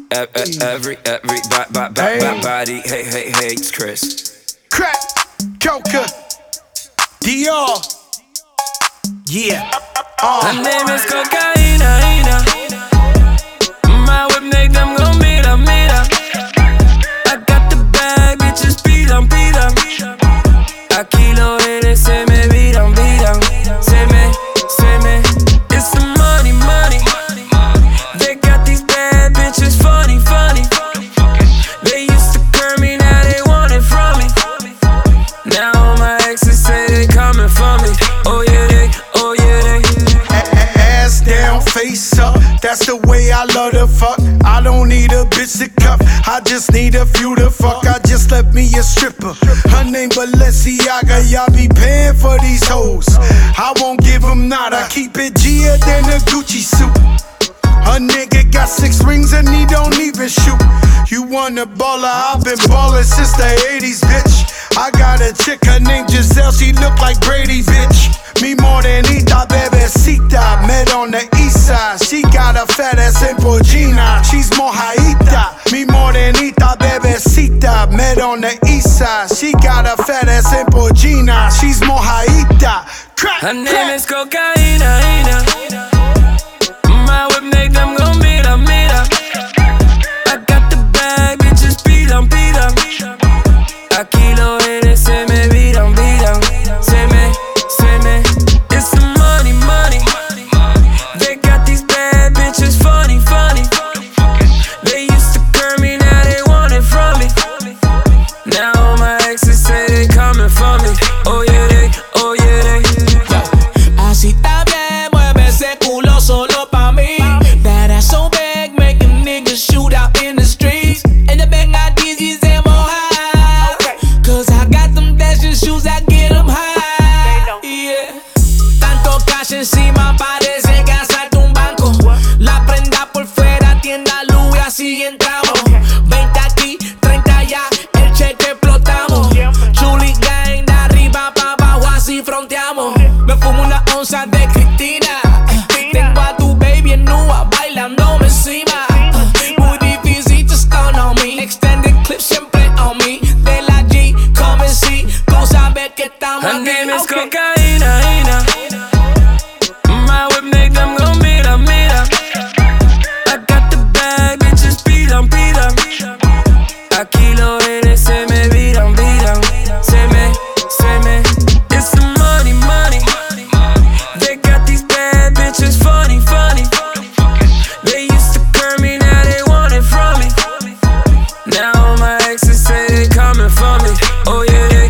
Everybody hates Chris. Crack, coca, Dior. Yeah. Her name is Cocaína. My whip make them go mira. I got the bag, bitches pidan. Aquí los haters se me viran. Se me, it's the money. They got these bad bitches funny. They used to curb me, now they want it from me. Now all my exes say they coming for me. Oh yeah they. Ass down, face up, that's the way I love to fuck. I don't need a bitch to cuff, I just need a few to fuck. I just left me a stripper, her name Balenciaga. Y'all be paying for these hoes, I won't give them nada. Keep it Gia than a Gucci suit. A nigga got 6 rings and he don't even shoot. You want a baller, I've been ballin' since the 80s, bitch. I got a chick, her name Giselle, she look like Brady, bitch. Mi morenita, bebecita, met on the east side. She got a fat ass in Pogina, she's mojadita. Mi morenita, bebecita, met on the east side. She got a fat ass in Pogina, she's mojadita. Her name is Cocaína. My whip make them go mira. I got the bag, bitches pidan. Aquí los haters se me viran. Se me, it's the money. They got these bad bitches funny. They used to curb me, now they want it from me. Now all my exes say they coming for me. Oh yeah they. Así está bien, mueve ese culo solo pa' mí. That ass so big, making niggas shoot out in the streets. And the bang got dizzy and high. Cause I got them fashion shoes that get them high. Yeah. Tanto cash encima parece que asalta un banco. La prenda por fuera, tienda Louis, así entramos. 20 aquí, 30 allá, el cheque explotamos. Chuli gang, de arriba pa' abajo, así fronteamos. Me fumo una onza de Cristina. Tengo a tu baby en nua, bailándome encima. Muy difícil to stun on me. Extended clip siempre on me. De la G, come and see. Tú sabes que estamos Her aquí. name is Cocaína. My whip make them go mira. I got the bag, bitches pidan. Aquí los haters se me viran. Se me, it's the money. They got these bad bitches funny. They used to curb me, now they want it from me. Now all my exes say they coming for me. Oh yeah they.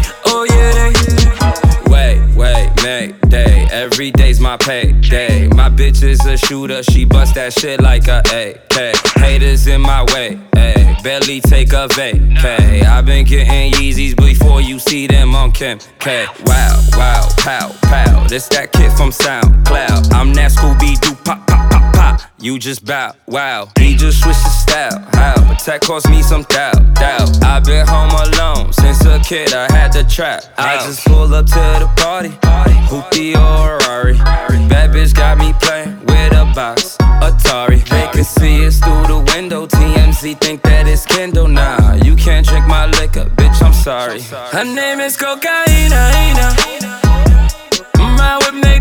Wait, Mayday. Every day's my payday. My bitch is a shooter, she bust that shit like a AK. Haters in my way, ayy. Barely take a vacay. I been getting Yeezys before you see them on Kim K. Wow, pow. This that kid from SoundCloud. I'm that Scooby-Doo, pop. You just bow, wow. He just switched his style, how? But that cost me some doubt. I've been home alone since a kid, I had to trap. I just pull up to the party, hoopty or Rari. Bad bitch got me playing with a box, Atari. They can see us through the window, TMZ think that it's Kindle. Nah, you can't drink my liquor, bitch, I'm sorry. Her name is Cocaína. My whip name